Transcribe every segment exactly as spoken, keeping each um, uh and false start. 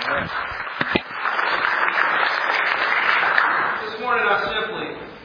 This morning I simply,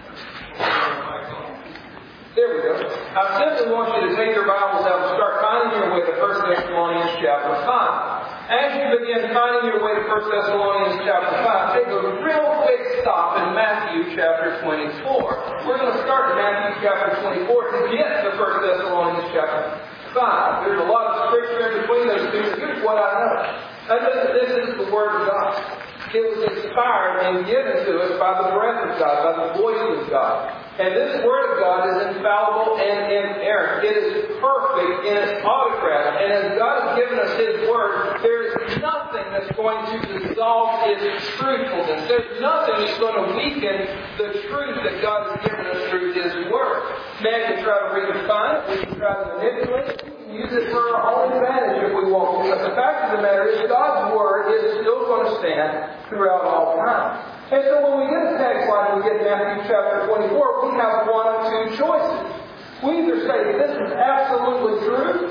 there we go. I simply want you to take your Bibles out and start finding your way to First Thessalonians chapter five. As you begin finding your way to First Thessalonians chapter five, take a real quick stop in Matthew chapter twenty-four. We're going to start in Matthew chapter twenty-four to get to First Thessalonians chapter five. There's a lot of scripture in between those two. Here's what I know. I know that this is the Word of God. It was inspired and given to us by the breath of God, by the voice of God. And this Word of God is infallible and inerrant. It is perfect in its autocrat. And as God has given us His Word, there is nothing that's going to dissolve its truthfulness. There's nothing that's going to weaken the truth that God has given us through His Word. Man can try to redefine it. We can try to manipulate it. Use it for our own advantage if we want to. But the fact of the matter is God's Word is still going to stand throughout all time. And so when we get a text like we get in Matthew chapter twenty-four, we have one of two choices. We either say that this is absolutely true,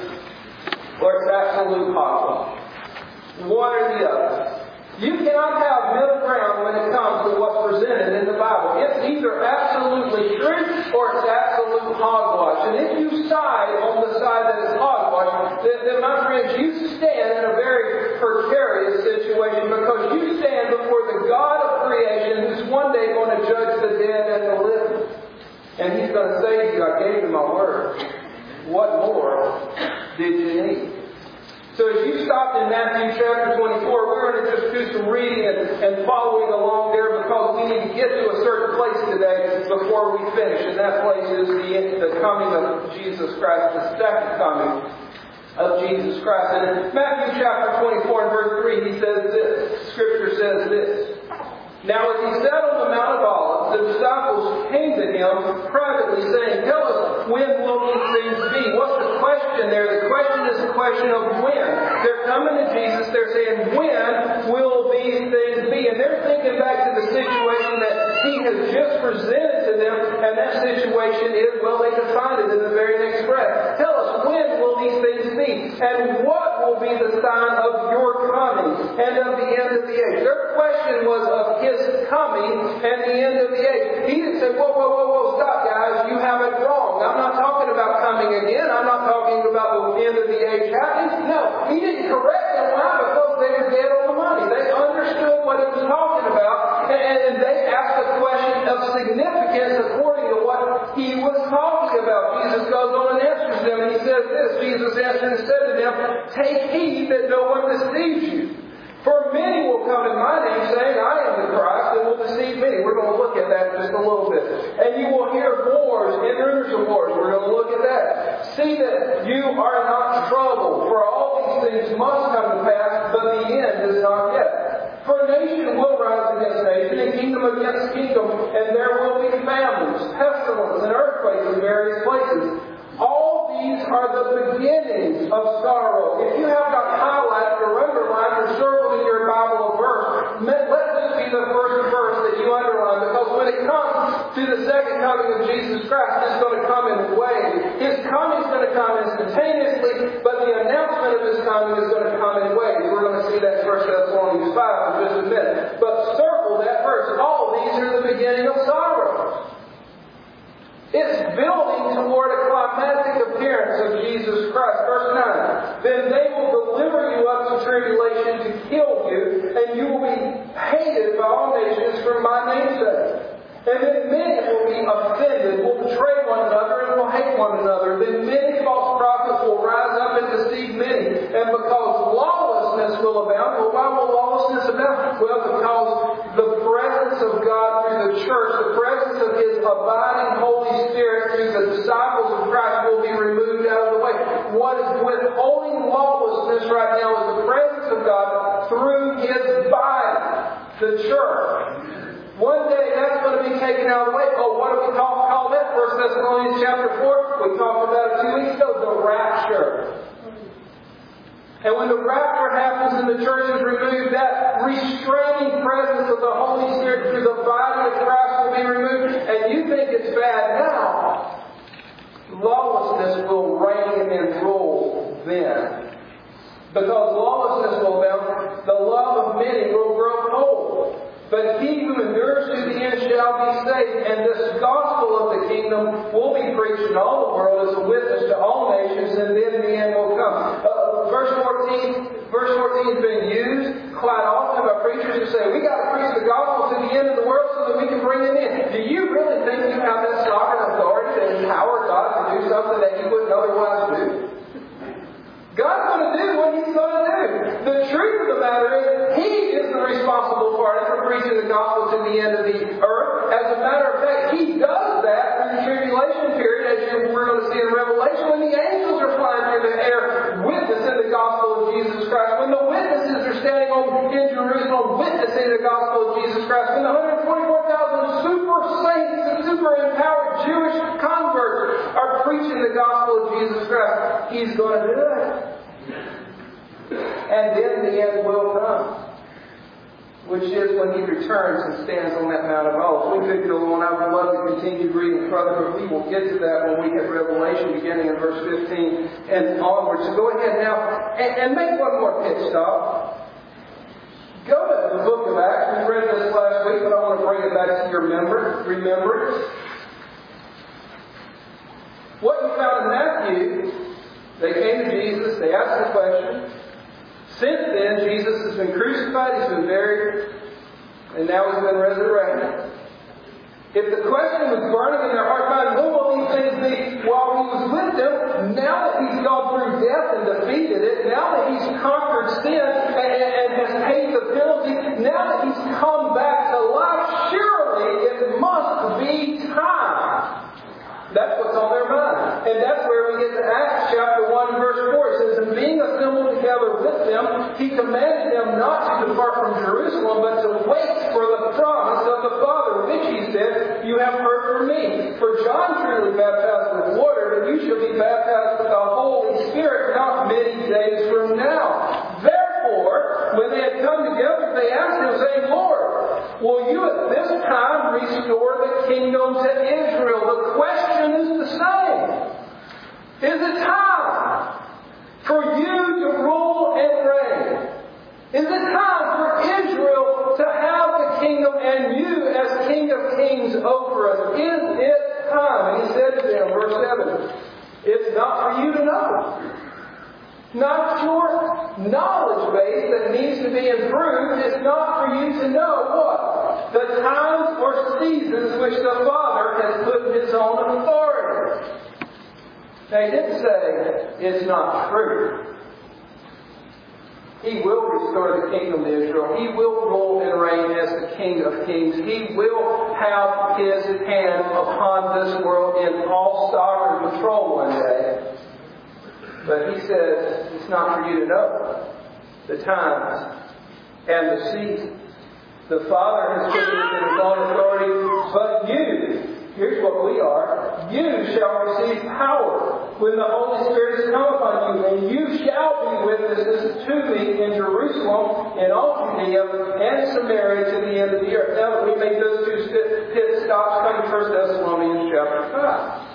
or it's absolute hogwash. One or the other. You cannot have middle ground when it comes to what's presented in the Bible. It's either absolutely true or it's absolute hogwash. And if you side on the side that is hogwash, then, then my friends, you stand in a very precarious situation because you stand before the God of creation who's one day going to judge the dead and the living. And He's going to say to you, I gave you my word. What more did you need? So as you stopped in Matthew chapter twenty-four, we're going to just do some reading and, and following along there because we need to get to a certain place today before we finish. And that place is the, the coming of Jesus Christ, the second coming of Jesus Christ. And in Matthew chapter twenty-four and verse three, he says this. Scripture says this. Now as he sat on the Mount of Olives, the disciples came to him privately saying, tell us, when will these things be? What's the question there? The question is a question of when. They're coming to Jesus, they're saying, when will these things be? And they're thinking back to the situation that He has just presented to them, and that situation is, well, they can find it in the very next breath. Tell us, when will these things be? And what will be the sign of your coming and of the end of the age? Their question was of His coming and the end of the age. He didn't say, whoa, whoa, whoa, whoa, stop guys, you have it wrong. I'm not talking about coming again. I'm not talking about the end of the age happening. No, He didn't correct them. Why? Because they were dead on the money. They understood what He was talking about, and, and they asked a question of significance according to what He was talking about. Jesus goes on and answers them, and He says this. Jesus answered and said to them, take heed that no one deceives you. For many will come in my name saying, I am the Christ, and will deceive many. We're going to look at that in just a little bit. And you will hear wars and rumors of wars. We're going to look at that. See that you are not troubled, for all these things must come to pass, but the end is not yet. For nation will rise against nation, and kingdom against kingdom, and there will be famines, pestilence, and earthquakes in various places. All these are the beginnings of sorrow. If you have not highlighted or underlined or circled in your Bible a verse, let this be the first verse that you underline, because when it comes to the second coming of Jesus Christ, it's going to come in waves. His coming is going to come instantaneously, but the announcement of His coming is going to come in waves. We're going to see that in First Thessalonians five in just a minute. But circle that verse. All these are the beginning of sorrows. It's building toward a climatic appearance of Jesus Christ. Verse nine. Then they will deliver you up to tribulation to kill you, and you will be hated by all nations for my name's sake. And then many will be offended, will betray one another, and will hate one another. Then many false prophets will rise up and deceive many. And because lawlessness will abound, well, why will lawlessness abound? Well, because the presence of God through the church, the presence of His abiding Holy Spirit through the disciples of Christ will be removed out of the way. What is withholding lawlessness right now is the presence of God through His body, the church. One day that's going to be taken out of the way. Oh, what do we call, call that? First Thessalonians chapter four. We talked about it two weeks ago. The rapture. And when the rapture happens and the church is removed, that restraining presence of the Holy Spirit through the body of Christ will be removed. And you think it's bad now. Lawlessness will reign and rule then. because lawlessness will abound, the love of many will grow cold. But he who endures to the end shall be saved. And this gospel of the kingdom will be preached in all the world as a witness to all nations, and then the end will come. Uh, verse fourteen, verse fourteen has been used quite often by preachers who say, we got to preach the gospel to the end of the world so that we can bring it in. Do you really think you have that sovereign authority to empower God to do something that He wouldn't otherwise do? God's going to do what He's going to do. The truth of the matter is, He is the responsible party for preaching the gospel to the end of the earth. As a matter of fact, He does that through the tribulation period, as we're going to see in Revelation, when the angels are flying through the air witnessing the gospel of Jesus Christ, when the witnesses are standing on in Jerusalem witnessing the gospel of Jesus Christ, when the one hundred twenty-four thousand super saints and super empowered Jewish converts are preaching the gospel of Jesus Christ, He's going to do it. And then the end will come, which is when He returns and stands on that Mount of Olives. We could go on. I would love to continue reading further, but we will get to that when we hit Revelation beginning in verse fifteen and onwards. So go ahead now and, and make one more pit stop. Go to the book of Acts. We read this last week, but I want to bring it back to your remember, remembrance. What you found in Matthew, they came to Jesus, they asked the question. Since then, Jesus has been crucified, He's been buried, and now He's been resurrected. If the question was burning in their heart mind, when will these things be? While He was with them, now that He's gone through death and defeated it, now that He's conquered sin and, and has paid the penalty, now that He's come back to life, surely it must be time. That's what's on their mind. And that's where we get to Acts chapter one, verse four. It says, and being assembled together with them, He commanded them not to depart from Jerusalem, but to wait for the promise of the Father, which He said, you have heard from me. For John truly baptized with water, but you shall be baptized with the Holy Spirit not many days from now. Therefore, when they had come together, they asked Him, saying, Lord, will you at this time restore the kingdom to Israel? The question is the same. Is it time for you to rule and reign? Is it time for Israel to have the kingdom and you as King of Kings over us? Is it time? And He said to them, verse seven, it's not for you to know. Not your knowledge base that needs to be improved. It's not for you to know what? The times or seasons which the Father has put in His own authority. They didn't say it's not true. He will restore the kingdom to Israel. He will rule and reign as the King of Kings. He will have His hand upon this world in all sovereign control one day. But He says it's not for you to know the times and the seasons. The Father has put it in His own authority, but you, here's what we are, you shall receive power when the Holy Spirit has come upon you, and you shall be witnesses to me in Jerusalem and all Judea and Samaria to the end of the earth. Now that we made those two pit stops, come to First Thessalonians chapter five.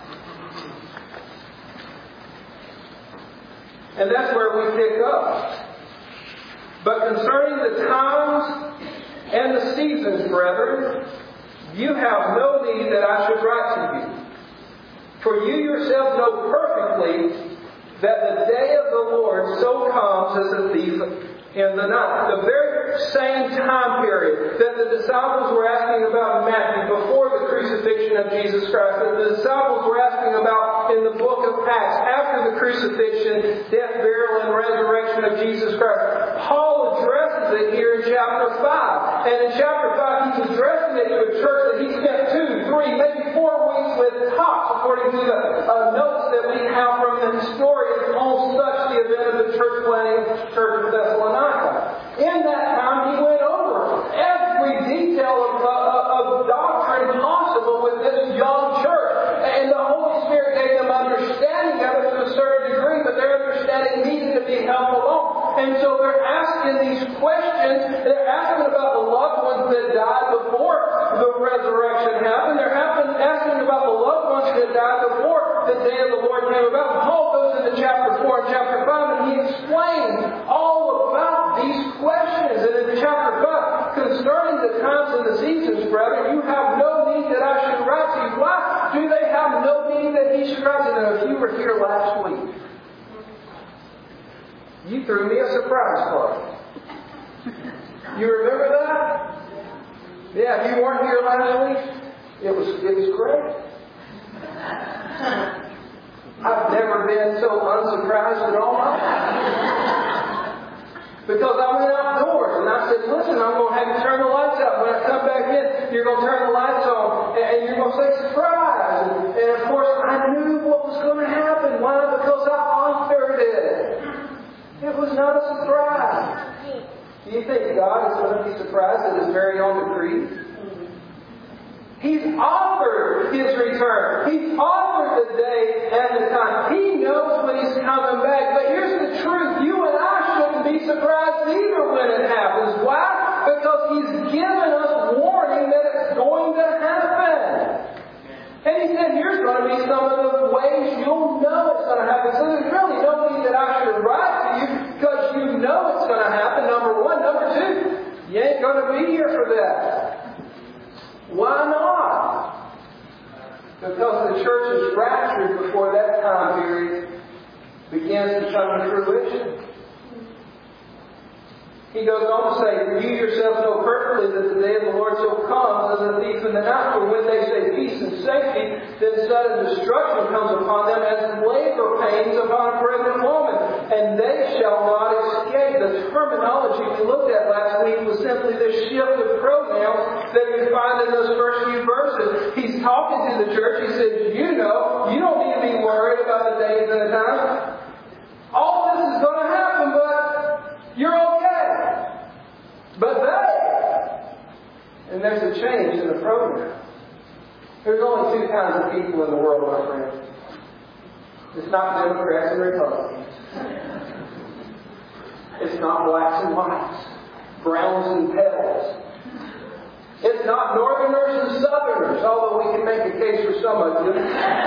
And that's where we pick up. But concerning the times and the seasons, brethren, you have no need that I should write to you. For you yourselves know perfectly that the day of the Lord so comes as a thief in the night. The very same time period that the disciples were asking about in Matthew before the crucifixion of Jesus Christ, that the disciples were asking about in the book of Acts after the crucifixion, death, burial, and resurrection of Jesus Christ. Paul addresses it here in chapter five. And in chapter five, he's addressing it to a church that he spent two, three, maybe four weeks with tops, according to the uh, notes that we have from the historians on such the event of the church planting of the church of Thessalonica. In that time, he went over every detail of, uh, of doctrine possible with this young church. And the Holy Spirit gave them understanding of it to a certain degree, but their understanding needed to be held along. And so they're asking these questions. They're asking about the loved ones that died before the resurrection happened. They're asking about the loved ones that died before the day of the Lord came about. Paul goes into chapter four and chapter five, and he explains all concerning the times and the seasons, brethren, you have no need that I should write to you. Why do they have no need that he should write to them? If you were here last week, you threw me a surprise party. You remember that? Yeah, if you weren't here last week, it was it was great. I've never been so unsurprised in all my life. Because I went outdoors and I said, listen, I'm going to have you turn the lights out. When I come back in, you're going to turn the lights on and you're going to say surprise. And, and of course, I knew what was going to happen. Why? Because I authored it. It was not a surprise. Do you think God is going to be surprised at His very own decree? He's offered His return. He's offered the day and the time. He knows when He's coming back. But here's the truth. You and I shouldn't be surprised either when it happens. Why? Because He's given us warning that it's going to happen. And He said, here's going to be some of the ways you'll know it's going to happen. So there's really no need that I should write to you because you know it's going to happen, number one. Number two, you ain't going to be here for that. Why not? Because the church is raptured before that time period begins to come to fruition. He goes on to say, you yourselves know perfectly that the day of the Lord shall come as a thief in the night. For when they say peace and safety, then sudden destruction comes upon them as labor pains upon a pregnant woman. And they shall not escape. The terminology we looked at last week was simply the shift of pronouns that we find in those first few verses. He's talking to the church. He says, you know, you don't need to be worried about the days and the times. All this is going to happen, but you're okay. But they, and there's a change in the program. There's only two kinds of people in the world, my friends. It's not Democrats and Republicans. It's not blacks and whites, browns and pales. It's not Northerners and Southerners, although we can make a case for some of you.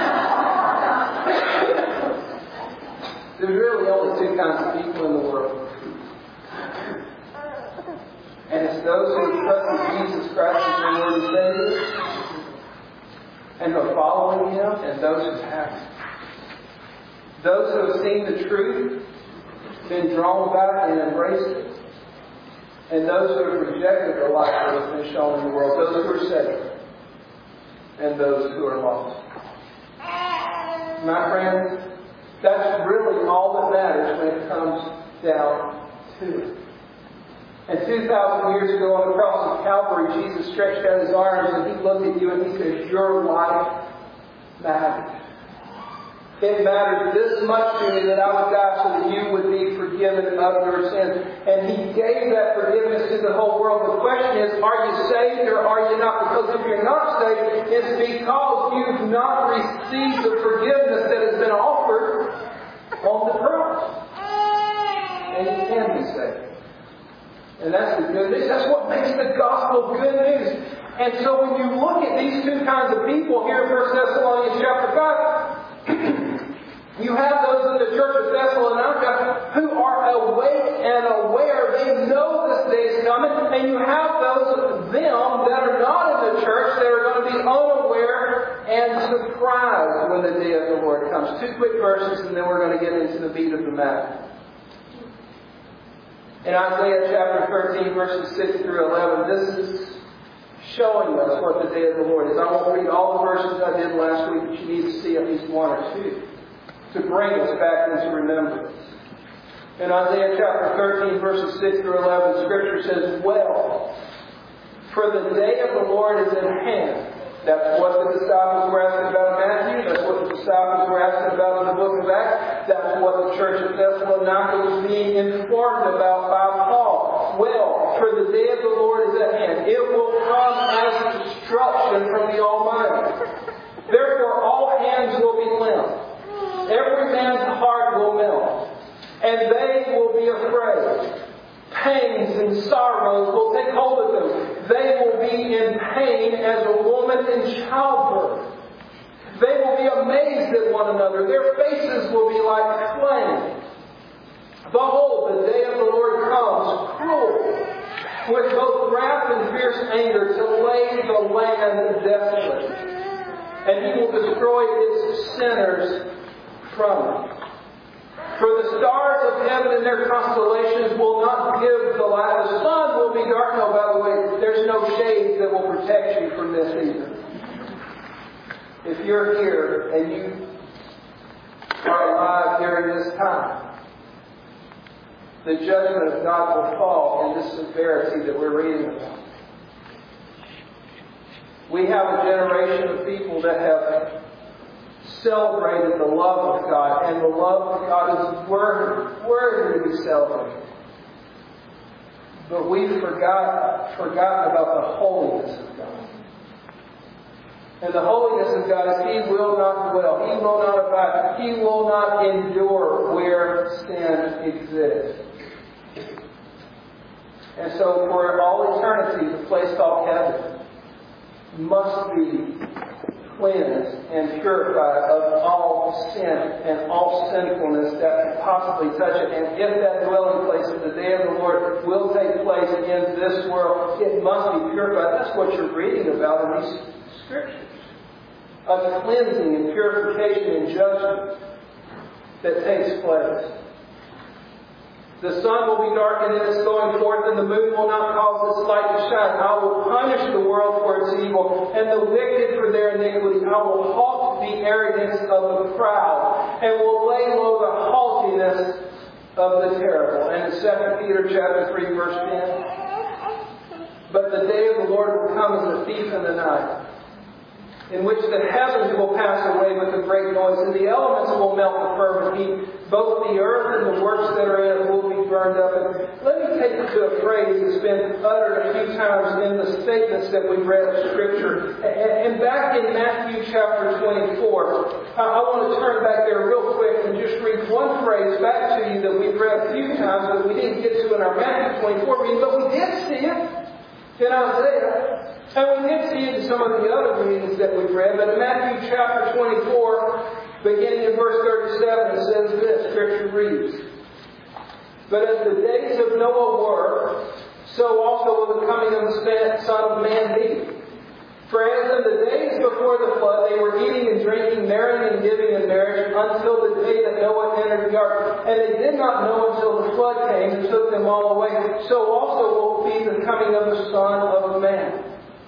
There's really only two kinds of people in the world. And it's those who trust Jesus Christ as their Lord and Savior, and who are following Him, and those who haven't. Those who have seen the truth, been drawn back and embraced it, and those who have rejected the light that has been shown in the world, those who are saved, and those who are lost. My friends, that's really all that matters when it comes down to it. And two thousand years ago on the cross of Calvary, Jesus stretched out His arms and He looked at you and He said, your life matters. It matters this much to me that I would die so that you would be forgiven of your sins. And He gave that forgiveness to the whole world. The question is, are you saved or are you not? Because if you're not saved, it's because you've not received the forgiveness that has been offered on the cross. And you can be saved. And that's the good news. That's what makes the gospel good news. And so when you look at these two kinds of people here in First Thessalonians chapter five, you have those in the church of Thessalonica who are awake and aware. They know this day is coming. And you have those of them that are not in the church that are going to be unaware and surprised when the day of the Lord comes. Two quick verses and then we're going to get into the meat of the matter. In Isaiah chapter thirteen, verses six through eleven, this is showing us what the day of the Lord is. I won't read all the verses I did last week, but you need to see at least one or two to bring us back into remembrance. In Isaiah chapter thirteen, verses six through eleven, Scripture says, well, for the day of the Lord is at hand. That's what the disciples were asking about in Matthew. That's what the disciples were asking about in the book of Acts. That's what the church of Thessalonica was being informed about by Paul. Well, for the day of the Lord is at hand. It will come as destruction from the Almighty. Therefore, all hands will be limp. Every man's heart will melt. And they will be afraid. Pains and sorrows will take hold of them. They will be in pain as a woman in childbirth. They will be amazed at one another. Their faces will be like flame. Behold, the day of the Lord comes, cruel, with both wrath and fierce anger to lay the land desolate. And He will destroy its sinners from it. For the stars of heaven and their constellations will not give the light. The sun will be dark. No, by the way, there's no shade that will protect you from this either. If you're here and you are alive during this time, the judgment of God will fall in this severity that we're reading about. We have a generation of people that have celebrated the love of God, and the love of God is worthy, worthy to be celebrated. But we've forgot, forgotten about the holiness of God. And the holiness of God is He will not dwell, He will not abide, He will not endure where sin exists. And so for all eternity, the place called heaven must be cleansed and purified of all sin and all sinfulness that can possibly touch it. And if that dwelling place of the day of the Lord will take place in this world, it must be purified. That's what you're reading about in these Scriptures. Of cleansing and purification and judgment that takes place. The sun will be darkened in its going forth, and the moon will not cause its light to shine. I will punish the world for its evil, and the wicked for their iniquity. I will halt the arrogance of the proud, and will lay low the haughtiness of the terrible. And in Second Peter chapter three, verse ten, but the day of the Lord will come as a thief in the night, in which the heavens will pass away with a great noise, and the elements will melt with fervent heat. Both the earth and the works that are in it will be burned up. And let me take you to a phrase that's been uttered a few times in the statements that we've read of Scripture. And back in Matthew chapter twenty-four, I want to turn back there real quick and just read one phrase back to you that we've read a few times that we didn't get to in our Matthew twenty-four reading, but we did see it in Isaiah. And we did see it in some of the other readings that we've read. But in Matthew chapter twenty-four, beginning in verse thirty-seven, it says this, Scripture reads, but as the days of Noah were, so also will the coming of the Son of Man be. For as in the days before the flood, they were eating and drinking, marrying and giving in marriage, until the day that Noah entered the ark. And they did not know until the flood came and took them all away. So also will be the coming of the Son of Man.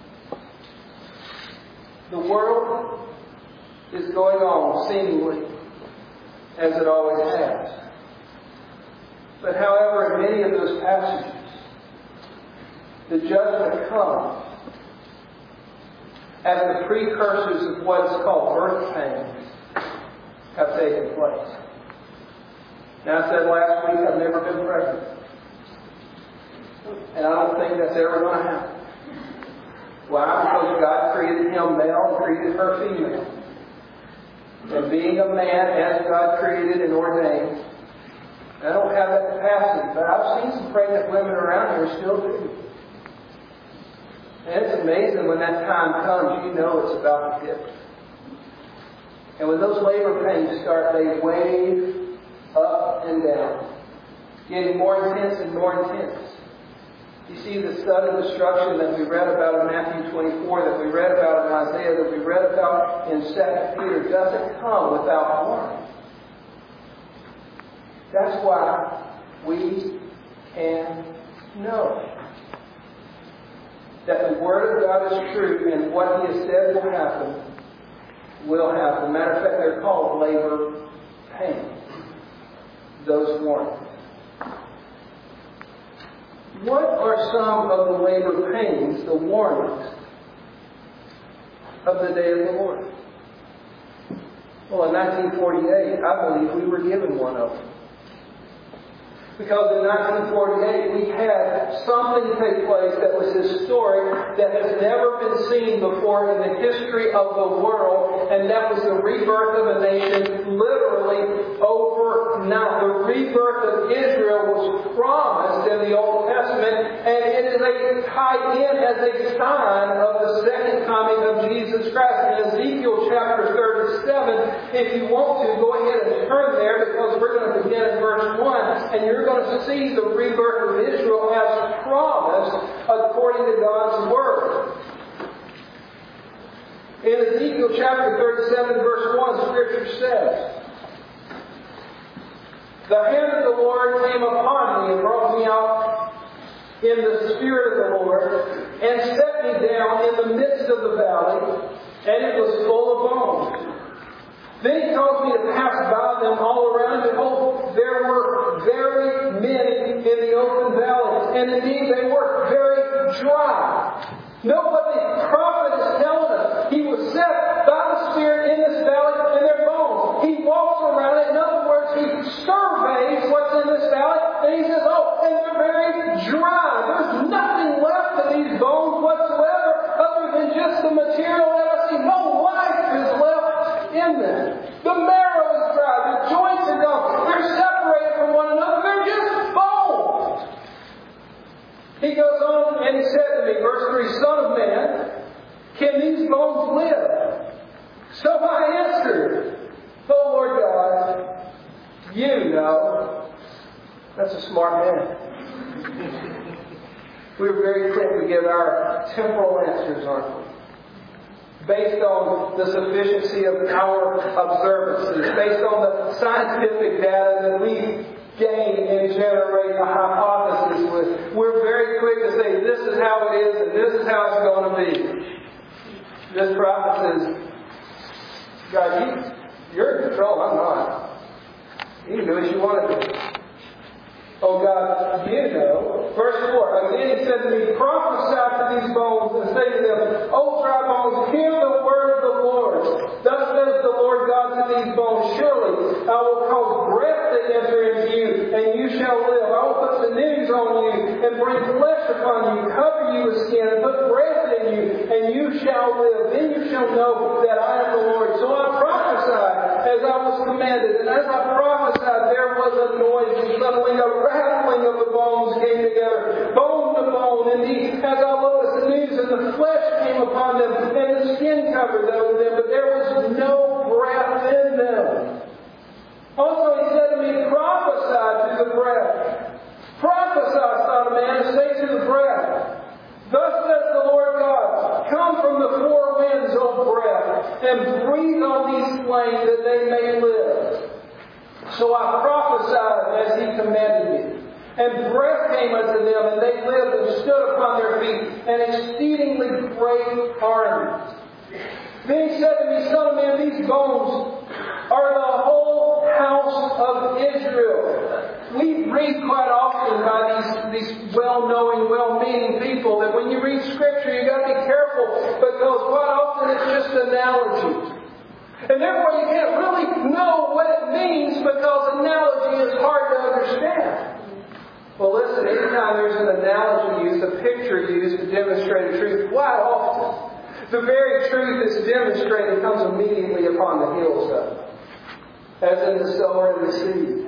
The world is going on seemingly as it always has. But however, in many of those passages, the judgment comes as the precursors of what is called birth pains have taken place. Now, I said last week I've never been pregnant. And I don't think that's ever going to happen. Why? Because God created him male and created her female. And being a man as God created and ordained, I don't have that capacity, but I've seen some pregnant women around here still do. And it's amazing when that time comes, you know it's about to hit. And when those labor pains start, they wave up and down, getting more intense and more intense. You see the sudden destruction that we read about in Matthew twenty-four, that we read about in Isaiah, that we read about in Second Peter, doesn't come without warning. That's why we can know that the Word of God is true and what He has said will happen, will happen. Matter of fact, they're called labor pains, those warnings. What are some of the labor pains, the warnings of the day of the Lord? Well, in nineteen forty-eight, I believe we were given one of them. Because in nineteen forty-eight, we had something take place that was historic, that has never been seen before in the history of the world, and that was the rebirth of a nation literally overnight. The rebirth of Israel was promised in the Old Testament, and it is a, tied in as a sign of the second coming of Jesus Christ. In Ezekiel chapter thirty-seven, if you want to, go ahead and turn there, because we're going to begin in verse one, and you're going to see the rebirth of Israel as promised according according to God's Word. In Ezekiel chapter thirty-seven, verse one, Scripture says, "The hand of the Lord came upon me and brought me out in the Spirit of the Lord, and set me down in the midst of the valley, and it was full of bones. Then He caused me to pass by them all around, and behold, there were very many in the open valley, and indeed they were very dry." Note what the prophet is telling us. He was set by the Spirit in this valley, and their bones. He walks around it. In other words, he surveys what's in this valley, and he says, "Oh, and they're very dry. There's nothing left of these bones whatsoever, other than just the material that I see. No life is left in them. The marrow is dry. The joints are gone. They're separated from one another. They're just bones." He goes on and he said to me, verse three, "Son of man, can these bones live?" So I answered, "Oh Lord God, you know." That's a smart man. We're very quick to give our temporal answers, aren't we? Based on the sufficiency of our observances, based on the scientific data that we gain and generate a hypothesis with. We're very quick to say, this is how it is and this is how it's going to be. This prophet says, "God, you, you're in control, I'm not. You can do what you want to do." "Oh God, you know." Verse four, "Again he said to me, prophesy to these bones and say to them, O dry bones, hear the word of the Lord. Thus says the Lord God to these bones, surely I will cause breath to enter into you, and you shall live. I will put sinews on you, and bring flesh upon you, cover you with skin, and put breath in you, and you shall live. Then you shall know that I am the Lord." So I prophesied as I was commanded, and as I prophesied, there was a noise, and suddenly a rattling of the bones came together, bone to bone. Indeed, as I looked at the news, and the flesh came upon them, and the skin covered over them, but there was no breath in them. Also he said to me, prophesy to the breath. Prophesy, son of man, and say to the breath, Thus says the Lord God, come from the four winds, O breath, and breathe on these slain that they may live. So I prophesied as he commanded me. And breath came unto them, and they lived and stood upon their feet, an exceedingly great army. Then he said to me, Son of man, these bones are the whole house of Israel. We read quite often by these, these well-knowing, well-meaning people that when you read Scripture, you've got to be careful because quite often it's just analogies. And therefore you can't really know what it means because analogy is hard to understand. Well, listen, anytime there's an analogy used, a picture used to demonstrate a truth, quite often, the very truth that's demonstrated comes immediately upon the heels of it. As in the sower and the seed.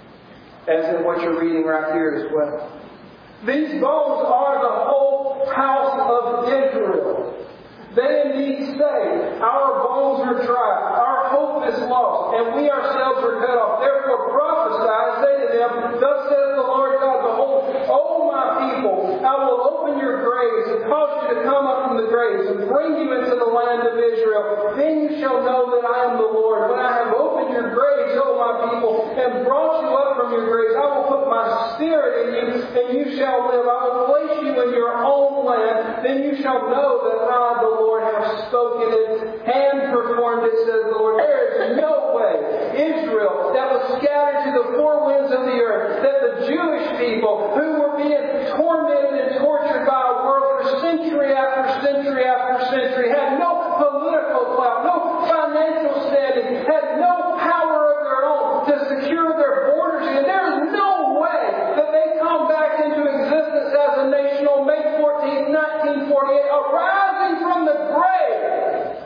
As in what you're reading right here as well. These bones are the whole house of Israel. They indeed say, our bones are dry, our hope is lost, and we ourselves are cut off. Therefore prophesy, say to them, Thus says the Lord God, Behold, O my people, I will open your graves and cause you to come up from the graves and bring you into the land of Israel. Then you shall know that I am the Lord. When I have opened your graves, O my people, and brought you up from your graves, I will put my spirit in you, and you shall live. I will place you in your own land. Then you shall know that I, the Lord, Lord have spoken it and performed it, says the Lord. There is no way Israel that was scattered to the four winds of the earth, that the Jewish people who were being tormented and tortured by a world for century after century after century, had no political clout, no financial standing, had no power of their own to secure their borders. And there is no way that they come back into existence as a nation on May fourteenth, nineteen forty-eight, arising from the grave,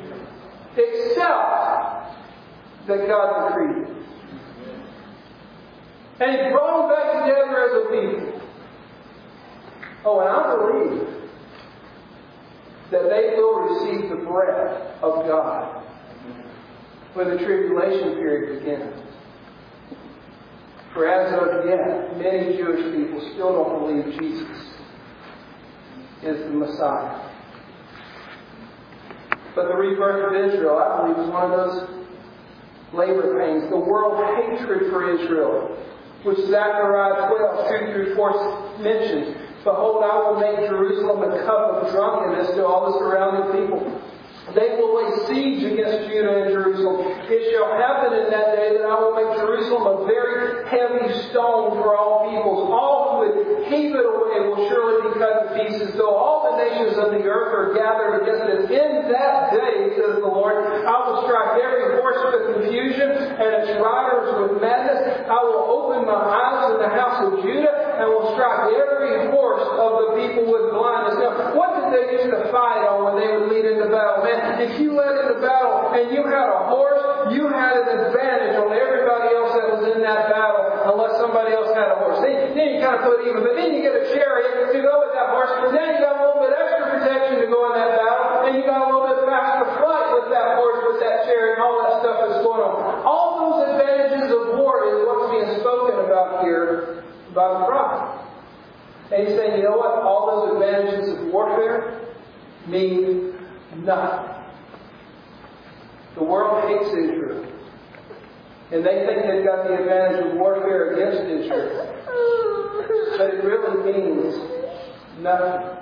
except that God decreed it. And He brought them back together as a people. Oh, and I believe that they will receive the breath of God when the tribulation period begins. For as of yet, many Jewish people still don't believe Jesus is the Messiah. But the rebirth of Israel, I believe, is one of those labor pains. The world hatred for Israel, which Zechariah twelve, two through four mentions. Behold, I will make Jerusalem a cup of drunkenness to all the surrounding people. They will lay siege against Judah and Jerusalem. It shall happen in that day that I will make Jerusalem a very heavy stone for all peoples. All who would heave it away will surely be cut to pieces, though all the nations of the earth are gathered against it. In that day, says the Lord, I will strike every horse with confusion and its riders with madness. I will open my eyes in the house of Judah and will strike every horse of the people with blindness. Now, what did they used to fight on when they would lead into battle? Man, if you led into battle and you had a horse, you had an advantage on everybody else that was in that battle, unless somebody else had a horse. Then, then you kind of put even. But then you get a chariot to go with that horse, and then you got a little bit extra protection to go in that battle, and you got a little bit faster flight with that horse, with that chariot, and all that stuff is going on. All those advantages of war is what's being spoken about here by the prophet. And he's saying, you know what? All those advantages of warfare mean nothing. The world hates Israel. And they think they've got the advantage of warfare against Israel. But it really means nothing.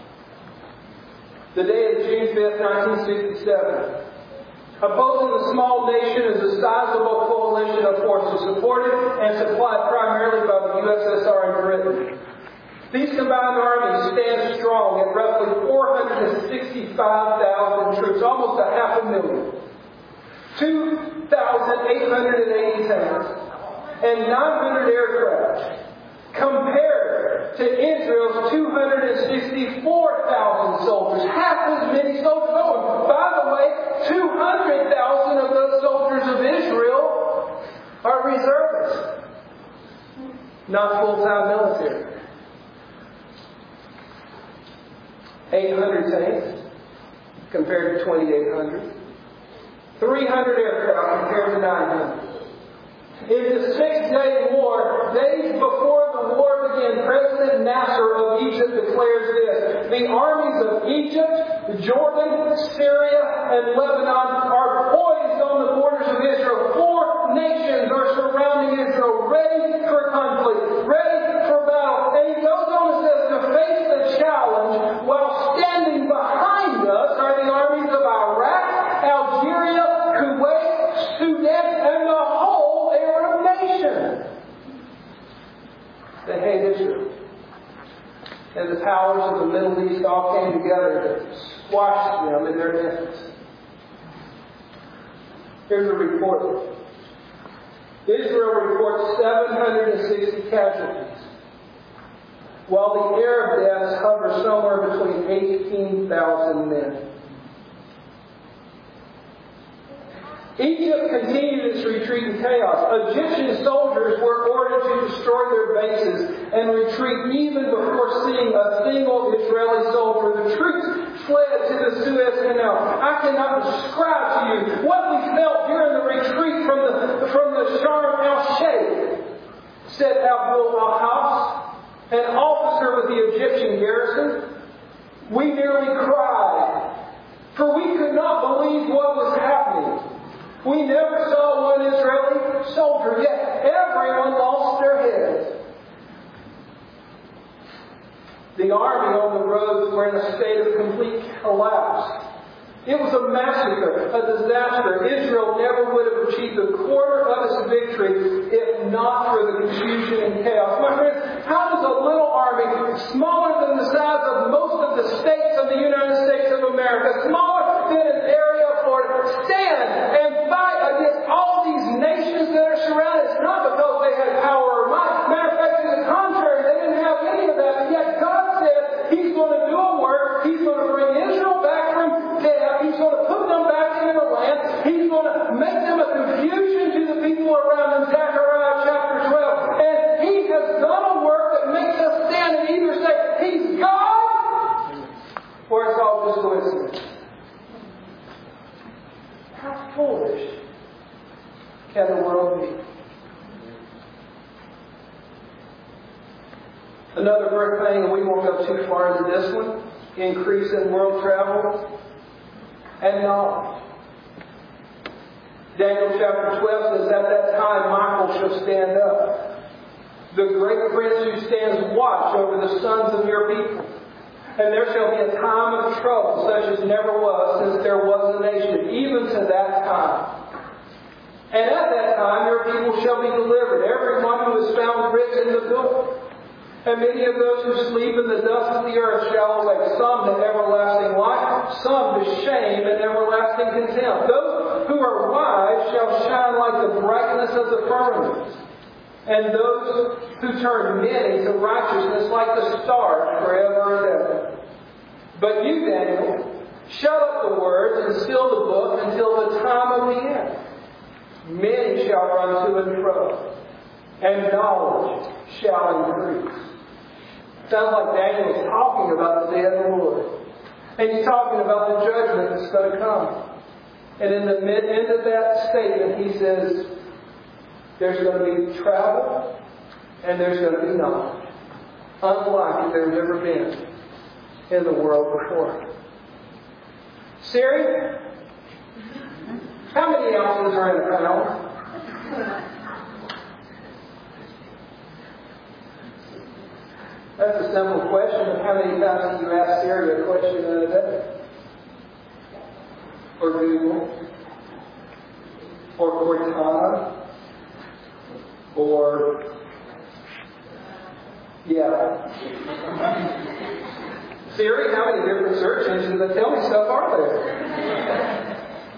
The day of June fifth, nineteen sixty-seven. Opposing the small nation is a sizable coalition of forces supported and supplied primarily by the U S S R and Britain. These combined armies stand strong at roughly four hundred sixty-five thousand troops, almost a half a million, two thousand eight hundred eighty tanks, and nine hundred aircraft, compared to Israel's two hundred sixty-four thousand soldiers, half as many soldiers. Oh, by the way, two hundred thousand of those soldiers of Israel are reservists, not full-time military. eight hundred tanks compared to twenty-eight hundred. three hundred aircraft compared to nine hundred. In the Six-Day War, days before the war began, President Nasser of Egypt declares this: the armies of Egypt, Jordan, Syria, and Lebanon are poised on the borders of Israel. Four nations are surrounding Israel, ready for conflict, ready for battle. And he goes on and says, to face the challenge, while standing behind us are the armies of Iraq, Algeria, Kuwait, Sudan, and the whole Arab nation. They hate Israel. And the powers of the Middle East all came together to squash them in their efforts. Here's a report. Israel reports seven hundred sixty casualties, while the Arab deaths hover somewhere between eighteen thousand men. Egypt continued its retreat in chaos. Egyptian soldiers were ordered to destroy their bases and retreat even before seeing a single Israeli soldier. The troops fled to the Suez Canal. I cannot describe to you what we felt during the retreat from the, from the Sharm el-Sheikh, said Abdul al-Hafs, an officer with the Egyptian garrison. We nearly cried, for we could not believe what was happening. We never saw one Israeli soldier, yet everyone lost their heads. The army on the roads were in a state of complete collapse. It was a massacre, a disaster. Israel never would have achieved a quarter of its victory if not for the confusion and chaos. My friends, how does a little army, smaller than the size of most of the states of the United States of America, smaller than an area of Florida, stand and fight against all these nations that are surrounded? It's not because they had power or might. Matter of fact, to the contrary, they didn't have any of that. But yet God said He's going to do a work. He's going to bring Israel back from death. He's going to put them back into the land. He's going to make them a confusion to the people around them. Zechariah chapter twelve. And He has done a work that makes us stand and either say, He's God, or it's all just coincidence. How full Another birth pain, and we won't go too far into this one, increase in world travel and knowledge. Daniel chapter twelve says, at that time Michael shall stand up, the great prince who stands watch over the sons of your people. And there shall be a time of trouble, such as never was since there was a nation, even to that time. And at that time your people shall be delivered, every one who is found written in the book. And many of those who sleep in the dust of the earth shall awake, some to everlasting life, some to shame and everlasting contempt. Those who are wise shall shine like the brightness of the firmament, and those who turn many to righteousness like the stars forever and ever. But you, Daniel, shut up the words and seal the book until the time of the end. Many shall run to and fro, and knowledge shall increase. Sounds like Daniel is talking about the day of the Lord. And he's talking about the judgment that's going to come. And in the mid end of that statement, he says, there's going to be travel and there's going to be knowledge. Unlike there's ever been in the world before. Siri, how many ounces are in a pound? That's a simple question. How many times do you ask Siri a question in a day? Or Google? Or Cortana? Or... Yeah. Siri, how many different search engines that tell me stuff are there?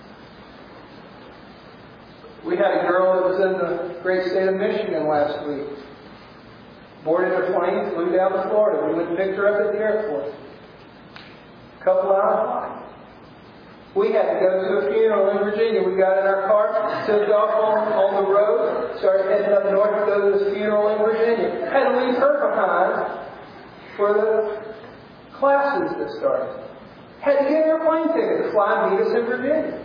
We had a girl that was in the great state of Michigan last week. Boarded a plane, flew down to Florida. We went and picked her up at the airport. A couple hours flight. We had to go to a funeral in Virginia. We got in our car, took off on, on the road, started heading up north to go to this funeral in Virginia. Had to leave her behind for the classes that started. Had to get her plane ticket to fly and meet us in Virginia.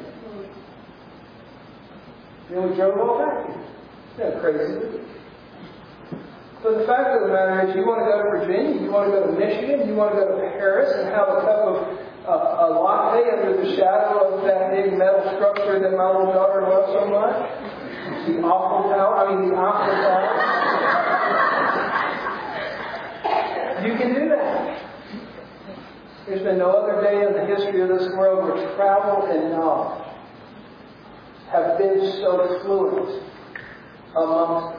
Then we drove all back. Isn't that crazy? But the fact of the matter is, you want to go to Virginia, you want to go to Michigan, you want to go to Paris and have a cup of uh, a latte under the shadow of that big metal structure that my little daughter loves so much. The Eiffel Tower, I mean the Eiffel Tower. You can do that. There's been no other day in the history of this world where travel and knowledge have been so fluent amongst us.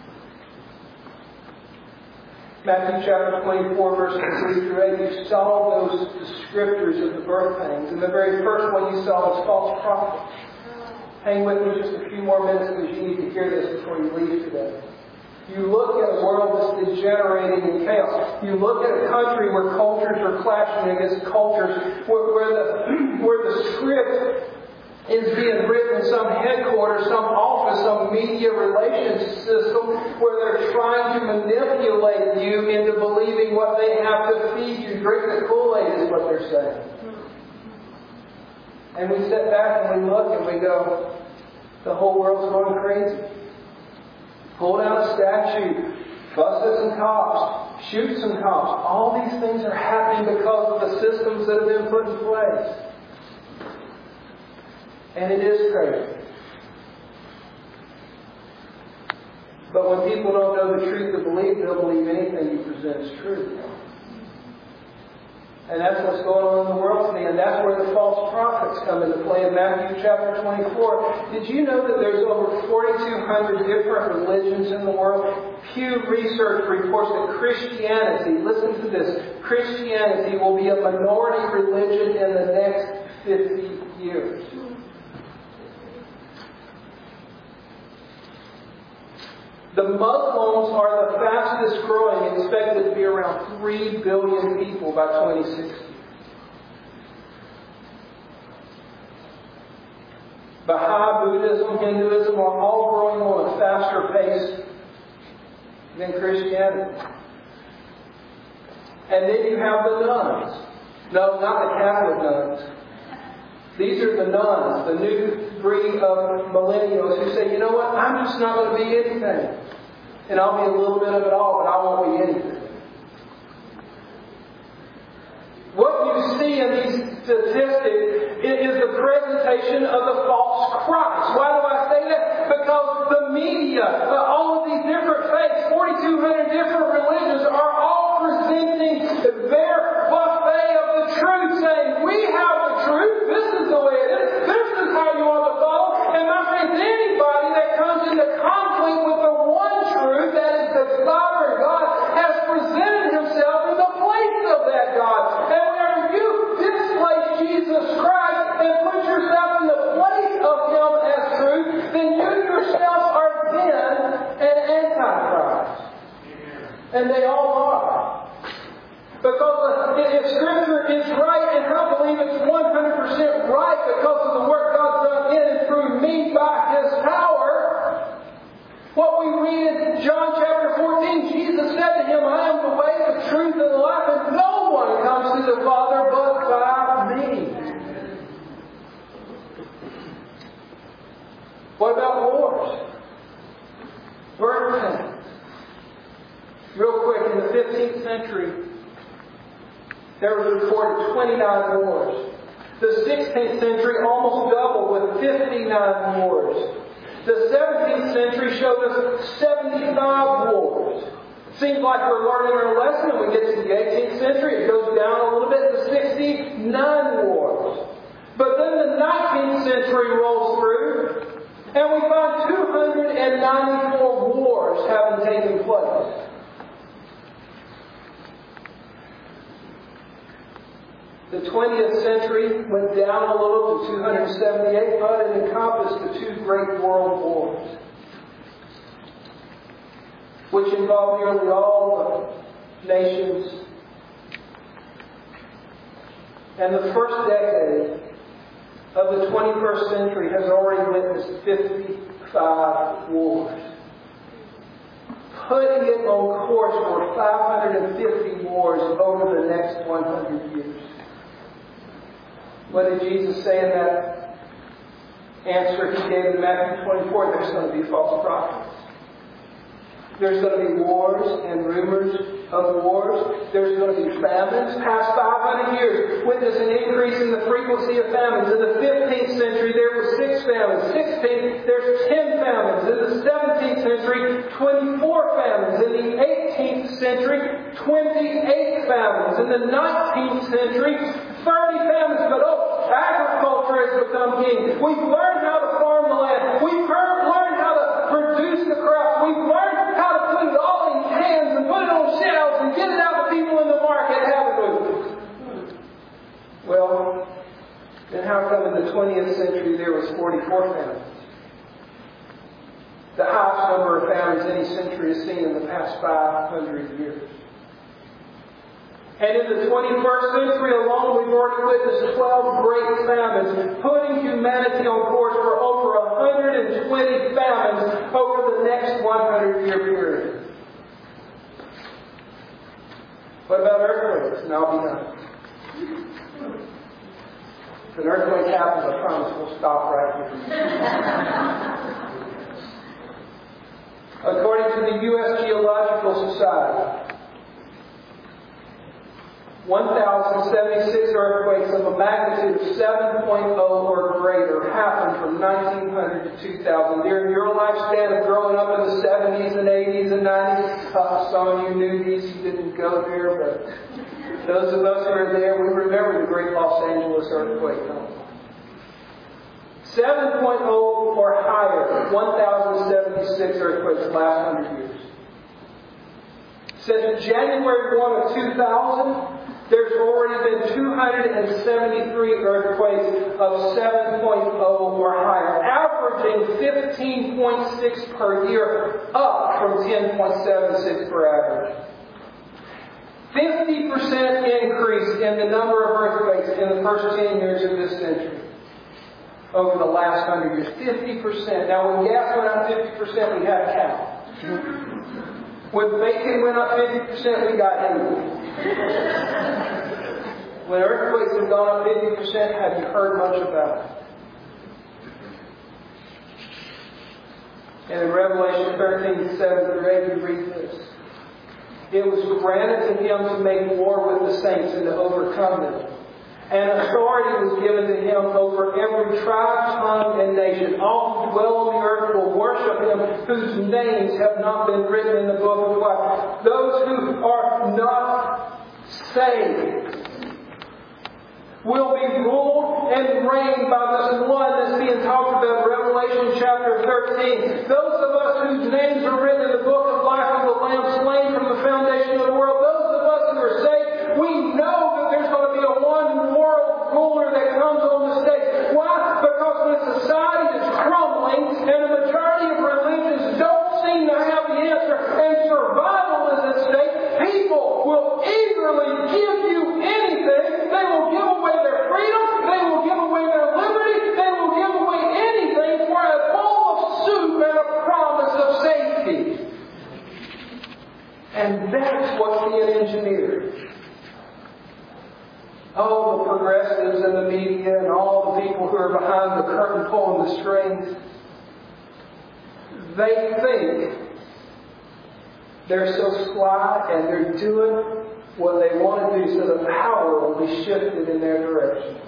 Matthew chapter twenty-four, verses three through eight, you saw those descriptors of the birth pangs. And the very first one you saw was false prophets. Hang with me just a few more minutes because you need to hear this before you leave today. You look at a world that's degenerating in chaos. You look at a country where cultures are clashing against cultures, where, where, the, where the script is being written in some headquarters, some office, some media relations system where they're trying to manipulate you into believing what they have to feed you. Drink the Kool-Aid is what they're saying. And we sit back and we look and we go, the whole world's going crazy. Pull down a statue, bust at some cops, shoot some cops. All these things are happening because of the systems that have been put in place. And it is crazy. But when people don't know the truth to believe, they'll believe anything you present is true. And that's what's going on in the world today. And that's where the false prophets come into play in Matthew chapter twenty-four. Did you know that there's over forty-two hundred different religions in the world? Pew Research reports that Christianity, listen to this, Christianity will be a minority religion in the next fifty years. The Muslims are the fastest growing, expected to be around three billion people by twenty sixty. Baha'i, Buddhism, Hinduism are all growing on a faster pace than Christianity. And then you have the nuns. No, not the Catholic nuns. These are the nuns, the new breed of millennials who say, you know what, I'm just not going to be anything. And I'll be a little bit of it all, but I won't be anything. statistic is the presentation of the false Christ. Why do I say that? Because the media, all of these different faiths, forty-two hundred different religions, are all presenting their buffet of the truth, saying, we have the truth, this is the way it is, this is how you ought to follow. And my friends, anybody that comes into conflict with the one truth, that is the sovereign God, has presented himself in the place of that God. And whenever you displace Jesus Christ and put yourself in the place of Him as truth, then you yourself are then an antichrist. And they all are. Because if Scripture is right, and I believe it's one hundred percent right because of the work God's done in and through me by His power, what we read in John chapter fourteen, Jesus said to him, I am the way, the truth, and the life, and no one comes to the Father but by me. What about wars? Birth pains. Real quick, in the fifteenth century, there was reported twenty-nine wars. The sixteenth century almost doubled with fifty-nine wars. The seventeenth century showed us seventy-five wars. Seems like we're learning our lesson, and we get to the eighteenth century, it goes down a little bit to sixty-nine wars. But then the nineteenth century rolls through, and we find two hundred ninety-four wars having taken place. The twentieth century went down a little to two hundred seventy-eight, but it encompassed the two great world wars, which involved nearly all the nations. And the first decade of the twenty-first century has already witnessed fifty-five wars, putting it on course for five hundred fifty wars over the next one hundred years. What did Jesus say in that answer He gave in Matthew twenty-four? There's going to be false prophets. There's going to be wars and rumors of wars. There's going to be famines. Past five hundred years, witness an increase in the frequency of famines. In the fifteenth century, there were six famines. sixteenth, there's ten famines. In the seventeenth century, twenty-four famines. In the eighteenth century, twenty-eight famines. In the nineteenth century, thirty famines. But oh, agriculture has become king. We've learned how to farm the land. We've heard, learned how to produce the crops. We've learned how to put it all in cans and put it on shelves and get it out to people in the market, haven't we? Well, then how come in the twentieth century there was forty-four famines? The highest number of famines any century has seen in the past five hundred years. And in the twenty-first century alone, we've already witnessed twelve great famines, putting humanity on course for over one hundred twenty famines over the next one hundred year period. What about earthquakes? And I'll be done. If an earthquake happens, I promise we'll stop right here. According to the U S Geological Society, one thousand seventy-six earthquakes of a magnitude of seven point oh or greater happened from nineteen hundred to two thousand. During your lifespan of growing up in the seventies and eighties and nineties, uh, some of you knew these, you didn't go there, but those of us who are there, we remember the great Los Angeles earthquake. seven point oh or higher, one thousand seventy-six earthquakes last one hundred years. Since January first of two thousand, there's already been two hundred seventy-three earthquakes of seven point oh or higher, averaging fifteen point six per year, up from ten point seven six per average. fifty percent increase in the number of earthquakes in the first ten years of this century. Over the last one hundred years. fifty percent. Now when gas went up fifty percent, we had a cow. When bacon went up fifty percent, we got angry. When earthquakes have gone up fifty percent, have you heard much about it? And in Revelation thirteen, seven through eight, you read this. It was granted to him to make war with the saints and to overcome them. And authority was given to him over every tribe, tongue, and nation. All who dwell on the earth will worship him, whose names have not been written in the book of life. Those who are not saved will be ruled and reigned by this one that's being talked about in Revelation chapter thirteen. Those of us whose names are written in the book of life of the Lamb slain from the foundation of the world, those of us who are saved, we know that there's going to be a one world ruler that comes on the stage. Why? Because when society is crumbling and the majority of religions don't seem to have the answer and survival is at stake, people will eagerly give you anything. They will give away their freedom. They will give away their liberty. They will give away anything for a bowl of soup and a promise of safety. And that's what's being engineered. All the progressives in the media and all the people who are behind the curtain pulling the strings, they think they're so sly and they're doing what they want to do so the power will be shifted in their direction.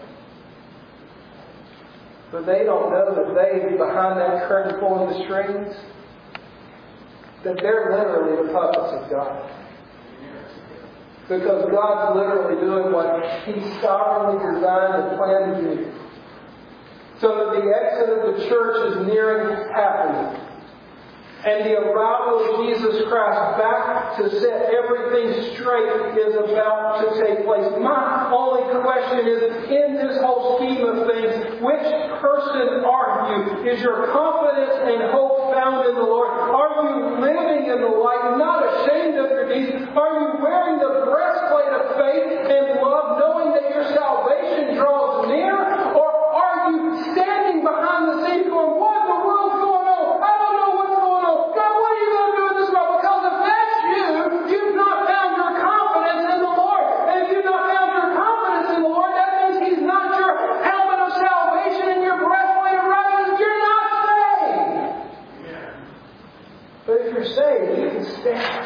But they don't know that they, behind that curtain pulling the strings, that they're literally the puppets of God. Because God's literally doing what He sovereignly designed and planned to do. So that the exit of the church is nearing happening. And the arrival of Jesus Christ back to set everything straight is about to take place. My only question is, in this whole scheme of things, which person are you? Is your confidence and hope found in the Lord? Are you living in the light, not ashamed of your deeds? Are you wearing the breastplate of faith and love, knowing that your salvation draws near? Or are you standing behind the scenes going, what in the world's going on? I don't know what's going on. God, what are you going to do in this world? Because if that's you, you've not found your confidence in the Lord. And if you've not found your confidence in the Lord, that means He's not your helmet of salvation and your breastplate of righteousness. You're not saved. Yeah. But if you're saved, you can stand.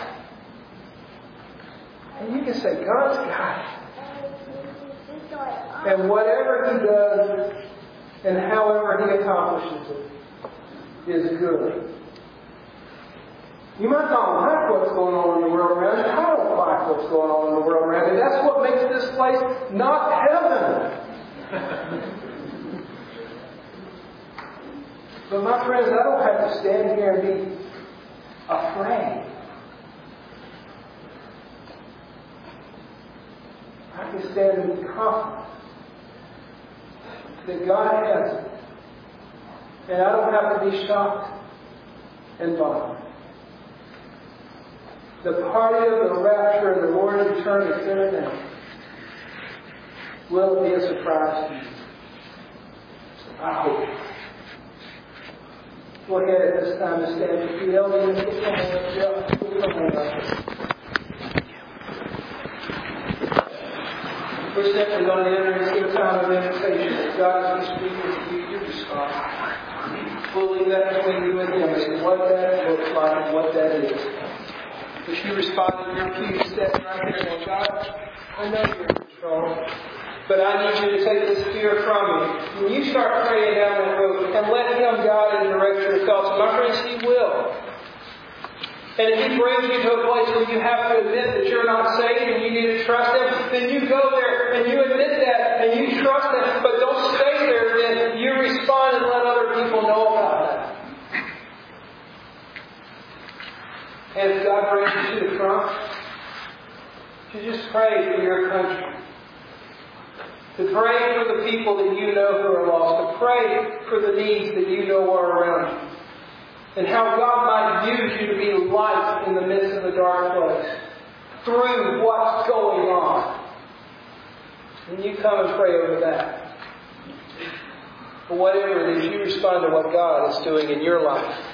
And you can say, God's got it. And whatever He does and however He accomplishes it is good. You might not like what's going on in the world around you. I don't like what's going on in the world around me. That's what makes this place not heaven. But my friends, I don't have to stand here and be afraid. I can stand and be confident that God has it. And I don't have to be shocked and bothered. The party of the rapture and the Lord's return is in and out. Will it be a surprise to you? I hope. Go ahead at this time to stand with you. Elders, get your hands up. Get your hands up. We're simply going to enter into a time of invitation. God is speaking to you. You respond. We'll leave that between you and Him as to what that looks like and what that is. If you respond to your pew, step right there and go, God, I know you're in control, but I need you to take this fear from me. When you start praying down that road and let Him guide and direct your thoughts, my friends, He will. And if He brings you to a place where you have to admit that you're not saved and you need to trust Him, then you go there and you admit that and you trust Him, but don't stay there. Then you respond and let other people know about that. And if God brings you to the front, to just pray for your country. To pray for the people that you know who are lost. To pray for the needs that you know are around you. And how God might use you to be light in the midst of a dark place. Through what's going on. And you come and pray over that. But whatever it is, you respond to what God is doing in your life.